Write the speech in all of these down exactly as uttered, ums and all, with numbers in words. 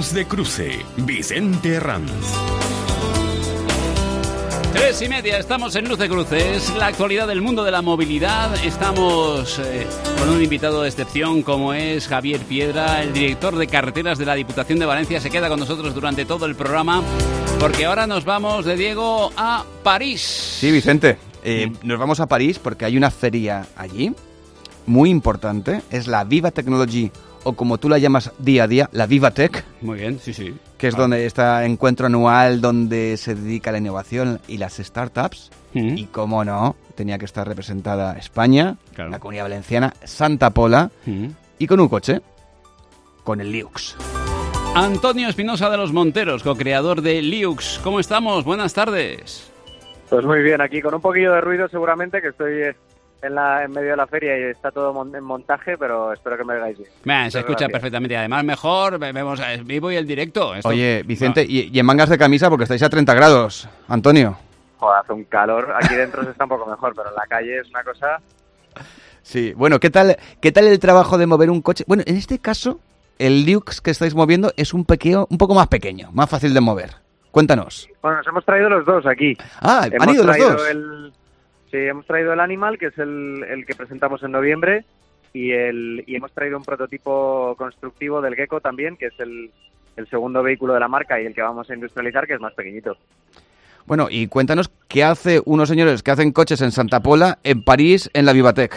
Luz de Cruce, Vicente Ranz. Tres y media, estamos en Luz de Cruce, es la actualidad del mundo de la movilidad. Estamos eh, con un invitado de excepción como es Javier Piedra, el director de carreteras de la Diputación de Valencia. Se queda con nosotros durante todo el programa porque ahora nos vamos de Diego a París. Sí, Vicente, eh, mm. nos vamos a París porque hay una feria allí muy importante, es la Viva Technology, o como tú la llamas día a día, la VivaTech. Muy bien, sí, sí. Que es ah. donde está encuentro anual donde se dedica a la innovación y las startups. Uh-huh. Y como no, tenía que estar representada España, claro. La Comunidad Valenciana, Santa Pola, uh-huh. y con un coche, con el Liux. Antonio Espinosa de los Monteros, co-creador de Liux. ¿Cómo estamos? Buenas tardes. Pues muy bien, aquí con un poquillo de ruido seguramente, que estoy en, la, en medio de la feria y está todo mon- en montaje, pero espero que me oigáis bien. Man, se escucha perfectamente. Además, mejor, vemos el vivo y el directo. Esto... Oye, Vicente, no. y, y en mangas de camisa porque estáis a treinta grados, Antonio. Joder, hace un calor. Aquí dentro se está un poco mejor, pero en la calle es una cosa... Sí, bueno, ¿qué tal, qué tal el trabajo de mover un coche? Bueno, en este caso, el Liux que estáis moviendo es un, pequeño, un poco más pequeño, más fácil de mover. Cuéntanos. Bueno, nos hemos traído los dos aquí. Ah, hemos han ido los dos. El... Sí, hemos traído el Animal, que es el, el que presentamos en noviembre, y el y hemos traído un prototipo constructivo del Gecko también, que es el, el segundo vehículo de la marca y el que vamos a industrializar, que es más pequeñito. Bueno, y cuéntanos, ¿qué hace unos señores que hacen coches en Santa Pola, en París, en la VivaTech?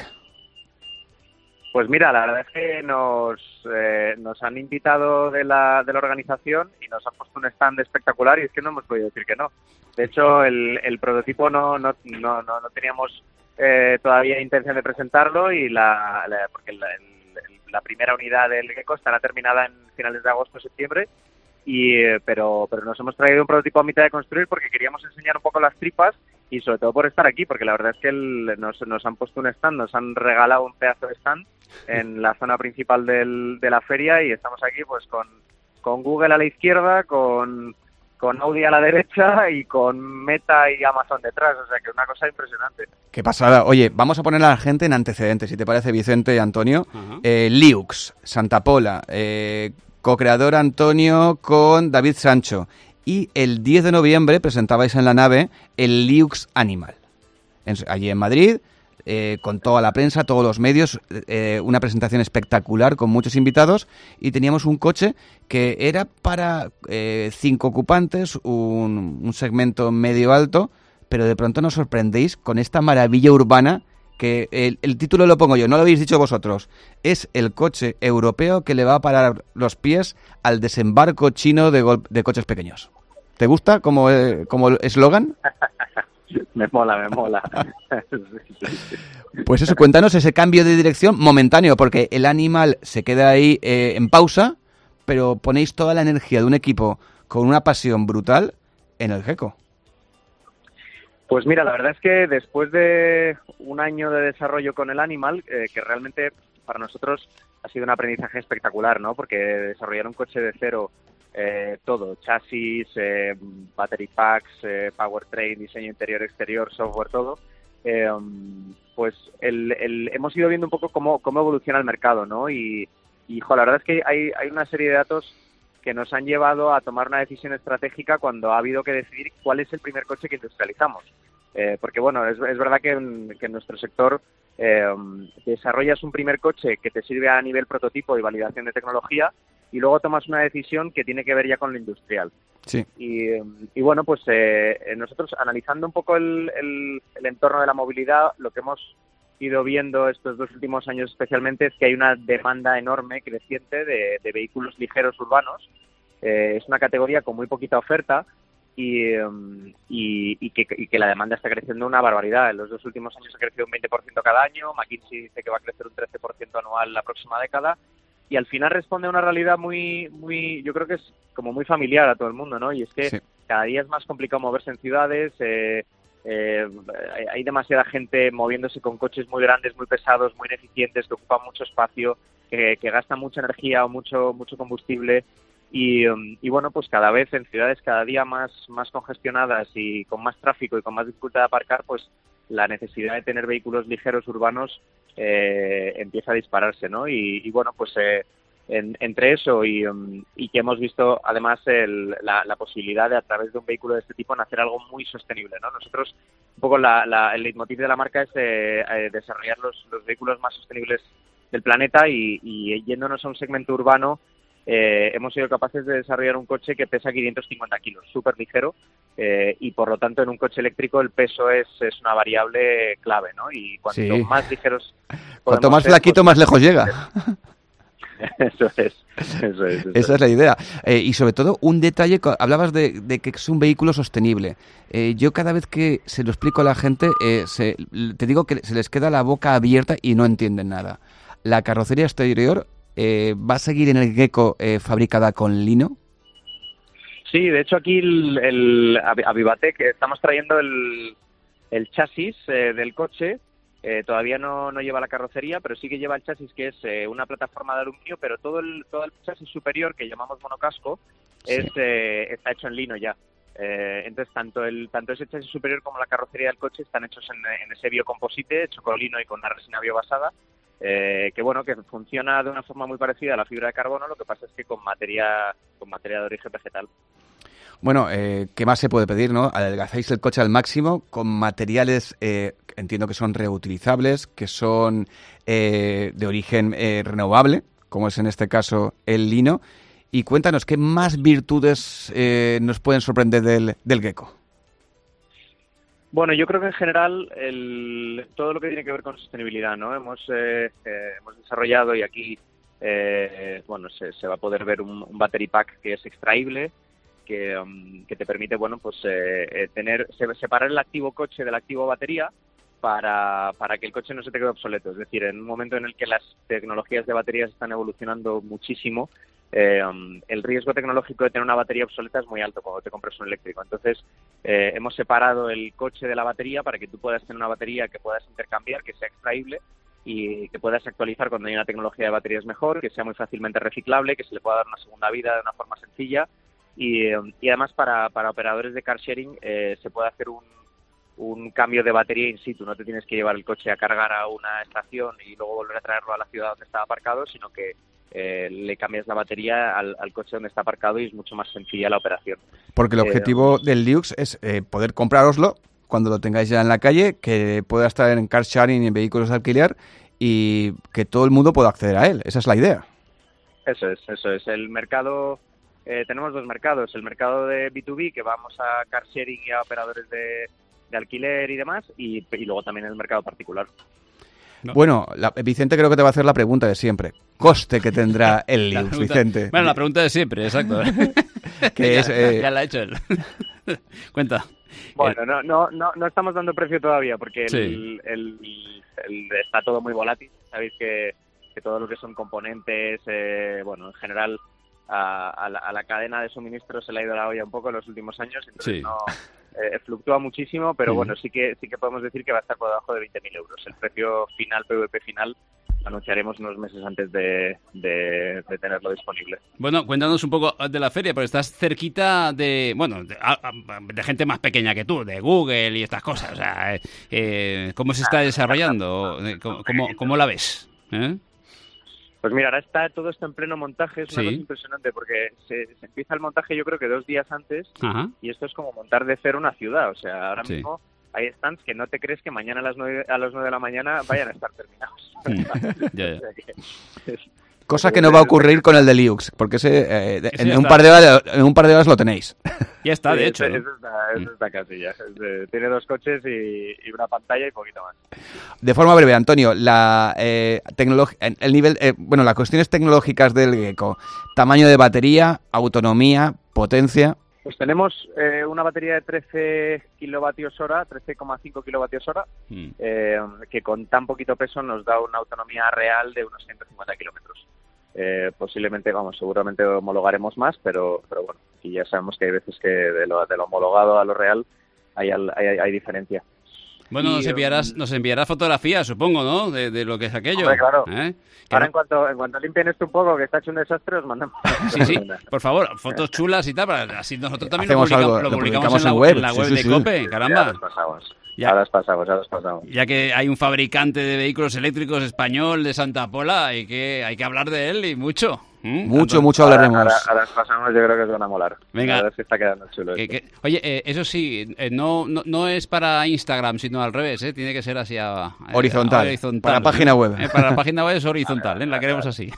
Pues mira, la verdad es que nos, eh, nos han invitado de la, de la organización y nos han puesto un stand espectacular y es que no hemos podido decir que no. De hecho, el, el prototipo no, no, no, no, no teníamos eh, todavía intención de presentarlo y la, la porque la, el, la primera unidad del Gecko estará terminada en finales de agosto o septiembre, y, pero, pero nos hemos traído un prototipo a mitad de construir porque queríamos enseñar un poco las tripas y sobre todo por estar aquí, porque la verdad es que el, nos, nos han puesto un stand, nos han regalado un pedazo de stand en la zona principal del, de la feria y estamos aquí pues con, con Google a la izquierda, con, con Audi a la derecha y con Meta y Amazon detrás, o sea que una cosa impresionante. Qué pasada. Oye, vamos a poner a la gente en antecedentes, si te parece, Vicente y Antonio. Uh-huh. Eh, Liux, Santa Pola, eh, co-creador Antonio con David Sancho. Y el diez de noviembre presentabais en la nave el Liux Animal. En, allí en Madrid, eh, con toda la prensa, todos los medios, eh, una presentación espectacular con muchos invitados. Y teníamos un coche que era para eh, cinco ocupantes, un, un segmento medio alto, pero de pronto nos sorprendéis con esta maravilla urbana que el, el título lo pongo yo, no lo habéis dicho vosotros. Es el coche europeo que le va a parar los pies al desembarco chino de, gol- de coches pequeños. ¿Te gusta como eh, como eslogan? Me mola, me mola. Pues eso, cuéntanos ese cambio de dirección momentáneo, porque el Animal se queda ahí eh, en pausa, pero ponéis toda la energía de un equipo con una pasión brutal en el Gecko. Pues mira, la verdad es que después de un año de desarrollo con el Animal, eh, que realmente para nosotros ha sido un aprendizaje espectacular, ¿no? Porque desarrollar un coche de cero, eh, todo, chasis, eh, battery packs, eh, powertrain, diseño interior, exterior, software, todo, eh, pues el, el, hemos ido viendo un poco cómo, cómo evoluciona el mercado, ¿no? Y, y jo, la verdad es que hay, hay una serie de datos que nos han llevado a tomar una decisión estratégica cuando ha habido que decidir cuál es el primer coche que industrializamos. Eh, porque, bueno, es, es verdad que en, que en nuestro sector eh, desarrollas un primer coche que te sirve a nivel prototipo y validación de tecnología y luego tomas una decisión que tiene que ver ya con lo industrial. Sí. Y, y bueno, pues eh, nosotros analizando un poco el, el, el entorno de la movilidad, lo que hemos ido viendo estos dos últimos años especialmente es que hay una demanda enorme, creciente, de, de vehículos ligeros urbanos. Eh, es una categoría con muy poquita oferta y, um, y, y, que, y que la demanda está creciendo una barbaridad. En los dos últimos años ha crecido un veinte por ciento cada año, McKinsey dice que va a crecer un trece por ciento anual la próxima década y al final responde a una realidad muy, muy, yo creo que es como muy familiar a todo el mundo, ¿no? Y es que sí, cada día es más complicado moverse en ciudades, eh, Eh, hay demasiada gente moviéndose con coches muy grandes, muy pesados, muy ineficientes, que ocupan mucho espacio, que, que gastan mucha energía o mucho mucho combustible y, y bueno, pues cada vez en ciudades cada día más más congestionadas y con más tráfico y con más dificultad de aparcar, pues la necesidad de tener vehículos ligeros urbanos eh, empieza a dispararse, ¿no? Y, y bueno, pues eh, En, entre eso y, um, y que hemos visto además el, la, la posibilidad de a través de un vehículo de este tipo en hacer algo muy sostenible, ¿no? Nosotros, un poco la, la, el leitmotiv de la marca es eh, eh, desarrollar los, los vehículos más sostenibles del planeta y, y yéndonos a un segmento urbano eh, hemos sido capaces de desarrollar un coche que pesa quinientos cincuenta kilos, súper ligero eh, y por lo tanto en un coche eléctrico el peso es, es una variable clave, ¿no? Y cuanto sí. más ligeros cuanto más ser, flaquito pues, más lejos llega. Eso es, eso es. Eso Esa es la idea. Eh, y sobre todo, un detalle, hablabas de, de que es un vehículo sostenible. Eh, yo cada vez que se lo explico a la gente, eh, se, te digo que se les queda la boca abierta y no entienden nada. ¿La carrocería exterior eh, va a seguir en el Gecko eh, fabricada con lino? Sí, de hecho aquí el, el Avivatec, estamos trayendo el, el chasis eh, del coche. Eh, todavía no, no lleva la carrocería, pero sí que lleva el chasis, que es eh, una plataforma de aluminio, pero todo el, todo el chasis superior, que llamamos monocasco, sí. es, eh, está hecho en lino ya. Eh, entonces, tanto el tanto ese chasis superior como la carrocería del coche están hechos en, en ese biocomposite, hecho con lino y con una resina biobasada, eh, que bueno, que funciona de una forma muy parecida a la fibra de carbono, lo que pasa es que con materia, con materia de origen vegetal. Bueno, eh, ¿qué más se puede pedir, no? Adelgazáis el coche al máximo con materiales, eh, entiendo que son reutilizables, que son eh, de origen eh, renovable, como es en este caso el lino. Y cuéntanos, ¿qué más virtudes eh, nos pueden sorprender del, del Gecko? Bueno, yo creo que en general el, todo lo que tiene que ver con sostenibilidad, ¿no? Hemos, eh, eh, hemos desarrollado y aquí eh, bueno, se, se va a poder ver un, un battery pack que es extraíble, que, um, que te permite, bueno, pues eh, eh, tener separar el activo coche del activo batería para, para que el coche no se te quede obsoleto. Es decir, en un momento en el que las tecnologías de baterías están evolucionando muchísimo, eh, um, el riesgo tecnológico de tener una batería obsoleta es muy alto cuando te compras un eléctrico. Entonces, eh, hemos separado el coche de la batería para que tú puedas tener una batería que puedas intercambiar, que sea extraíble y que puedas actualizar cuando hay una tecnología de baterías mejor, que sea muy fácilmente reciclable, que se le pueda dar una segunda vida de una forma sencilla. Y, y además para, para operadores de car sharing eh, se puede hacer un, un cambio de batería in situ. No te tienes que llevar el coche a cargar a una estación y luego volver a traerlo a la ciudad donde está aparcado, sino que eh, le cambias la batería al, al coche donde está aparcado y es mucho más sencilla la operación. Porque el objetivo eh, del Liux es eh, poder comprároslo cuando lo tengáis ya en la calle, que pueda estar en car sharing y en vehículos de alquiler y que todo el mundo pueda acceder a él. Esa es la idea. Eso es, eso es. El mercado... Eh, tenemos dos mercados, el mercado de B dos B, que vamos a car sharing y a operadores de, de alquiler y demás, y, y luego también el mercado particular. No. Bueno, la, Vicente creo que te va a hacer la pregunta de siempre. ¿Coste que tendrá el Liux, pregunta, Vicente? Bueno, la pregunta de siempre, exacto. que ya, es, eh... ya la ha hecho él. Cuenta. Bueno, no, no, no, no estamos dando precio todavía, porque el, sí. el, el, el, está todo muy volátil. Sabéis que, que todo lo que son componentes, eh, bueno, en general... A, a, la, a la cadena de suministro se le ha ido la olla un poco en los últimos años, entonces sí. no eh, fluctúa muchísimo, pero mm. bueno, sí que sí que podemos decir que va a estar por debajo de veinte mil euros. El precio final, P V P final, lo anunciaremos unos meses antes de, de, de tenerlo disponible. Bueno, cuéntanos un poco de la feria, porque estás cerquita de, bueno, de, de gente más pequeña que tú, de Google y estas cosas. O sea, eh, ¿cómo se está desarrollando? ¿Cómo, cómo, cómo la ves? ¿Eh? Pues mira, ahora está todo esto en pleno montaje, es una sí. cosa impresionante porque se, se empieza el montaje yo creo que dos días antes. Ajá. Y esto es como montar de cero una ciudad, o sea, ahora sí. mismo hay stands que no te crees que mañana a las nueve, a las nueve de la mañana vayan a estar terminados. ya, ya. O sea que es, Cosa que no va a ocurrir con el de Liux, porque ese, eh, de, en, un par de horas, en un par de horas lo tenéis. Ya está, de sí, hecho. Eso, ¿no? eso, está, eso está casi ya. Es de, tiene dos coches y, y una pantalla y poquito más. De forma breve, Antonio, la eh, tecnolog- el nivel, eh, bueno, las cuestiones tecnológicas del Gecko, tamaño de batería, autonomía, potencia. Pues tenemos eh, una batería de trece kilovatios hora, trece coma cinco kilovatios hora, mm. eh, que con tan poquito peso nos da una autonomía real de unos ciento cincuenta kilómetros. Eh, posiblemente, vamos, seguramente homologaremos más, pero pero bueno, aquí ya sabemos que hay veces que de lo, de lo homologado a lo real hay, hay, hay diferencia. Bueno, y, nos enviarás nos enviarás fotografías, supongo, ¿no? De, de lo que es aquello. Hombre, claro. ¿Eh? Ahora no... en cuanto en cuanto limpien esto un poco, que está hecho un desastre, os mandamos. Sí, sí, por favor, fotos chulas y tal, para así nosotros también lo, publicamos, publicamos, algo, lo publicamos, publicamos en, la, en, web. en la web sí, de sí, COPE, sí. caramba. Ya los pasamos, ya, ya los pasamos, ya los pasamos. Ya que hay un fabricante de vehículos eléctricos español de Santa Pola, hay que, hay que hablar de él y mucho. ¿Mm? Mucho, mucho hablaremos. Ahora, ahora, ahora pasamos, yo creo que os van a molar. Venga. La verdad es que está quedando chulo. Que, que, oye, eh, eso sí, eh, no, no, no es para Instagram, sino al revés, ¿eh? Tiene que ser así a, eh, horizontal, horizontal. Para la página web. Eh, para la página web es horizontal, ¿eh? La queremos así.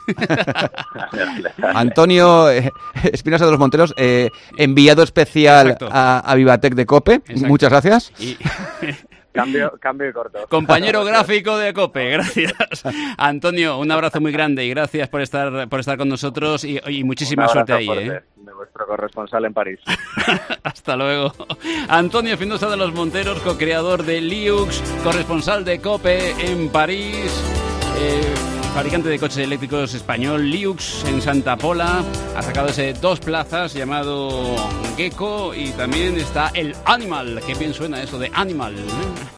Antonio eh, Espinosa de los Monteros, eh, enviado especial a, a Vivatec de COPE. Exacto. Muchas gracias. Y... Cambio, cambio y corto. Compañero gráfico de COPE, gracias. Antonio, un abrazo muy grande y gracias por estar por estar con nosotros y, y muchísima suerte ahí. ¿eh? De vuestro corresponsal en París. Hasta luego. Antonio Espinosa de los Monteros, co-creador de Liux, corresponsal de COPE en París. Eh, fabricante de coches eléctricos español, Liux, en Santa Pola, ha sacado ese dos plazas llamado Gecko y también está el Animal, que bien suena eso de Animal, ¿eh?